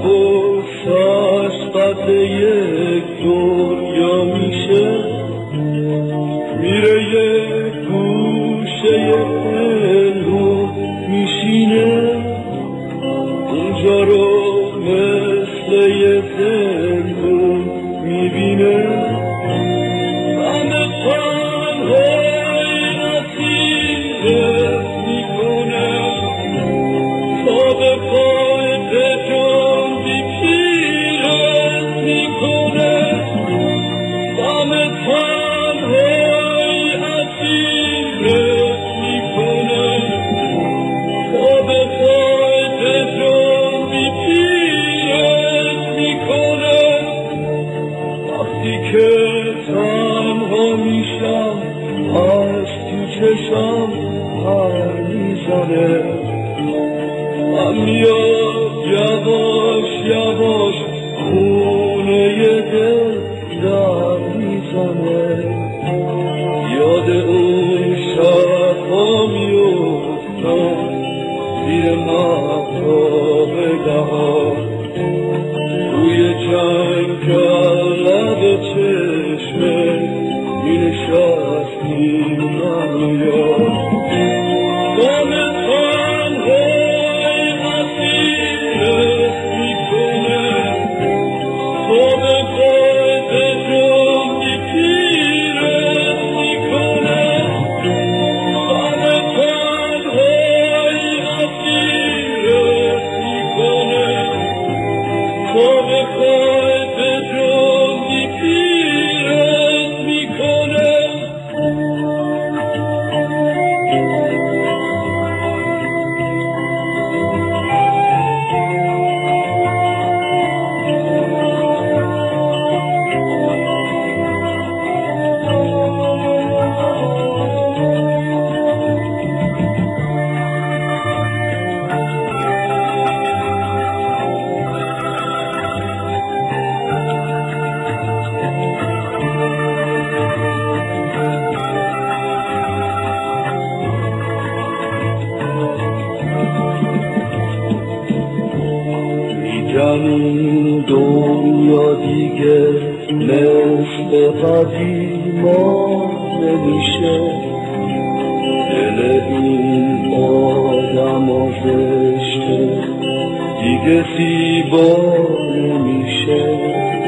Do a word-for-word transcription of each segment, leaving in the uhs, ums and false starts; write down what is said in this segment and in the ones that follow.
غصه‌اش قد یک دنیا میشه، میره یک گوشه پنهون میشینه، اونجا رو مثل یه زندون میبینه. همه تنهایی اسیرت میکنه تا به پای جان بی پیرت میکنه. همه تنهایی اسیرت میکنه تا به پای جان بی پیرت میکنه. وقتی که تنها میشم از تو چشم پر میزنه، من میاد یواش یواش خونه دل در میزنه. یاد اون شبها میفتم زیر مهتاب بهار، روی جنگل لب چشمه می نشستیم من و یار. غم تنهایی اسیرت میکنه تا به قید جان بی پیرت میکنه. غم تنهایی اسیرت میکنه تا به قید جان بی پیرت میکنه. این دنیا دیگه مثل قدیما نمیشه، دل این آدم زشته دیگه زیبا نمیشه.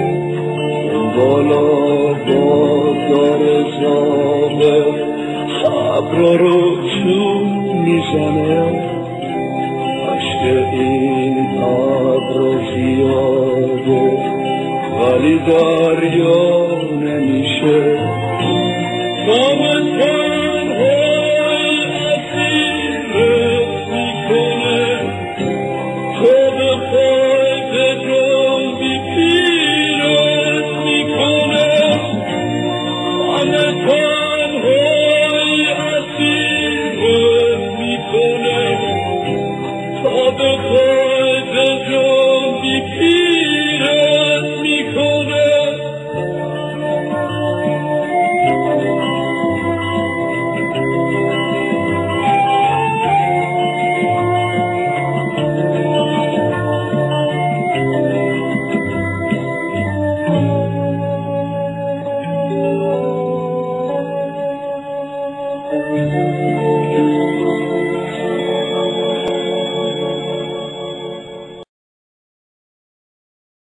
بالا بازار زابه ابرا رو چون میزنه، عشق این ابر زیاده ولی دریا نمیشه. غم تنهایی اسیرت میکنه تا به قید جان بی پیرت میکنه. غم تنهایی اسیرت میکنه تا به قید جان بی پیرت میکنه.